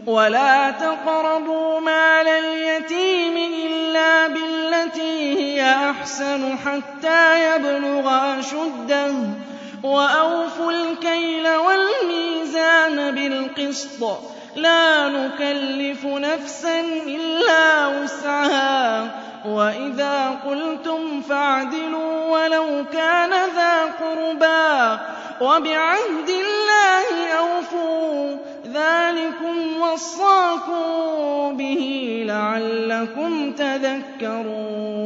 وَلَا تَقْرَبُوا مَالَ الْيَتِيمِ إِلَّا بِالَّتِي هِيَ أَحْسَنُ حَتَّىٰ يَبْلُغَ أَشُدَّهُ ۖ وَأَوْفُوا الْكَيْلَ وَالْمِيزَانَ بِالْقِسْطِ ۖ لَا نُكَلِّفُ نَفْسًا إِلَّا وُسْعَهَا ۖ وَإِذَا قُلْتُمْ فَاعْدِلُوا وَلَوْ كَانَ ذَا قُرْبَىٰ ۖ وَبِعَهْدِ اللَّهِ أَوْفُوا ۚ ذَٰلِكُمْ وَصَّاكُم بِهِ لَعَلَّكُمْ تَذَكَّرُونَ.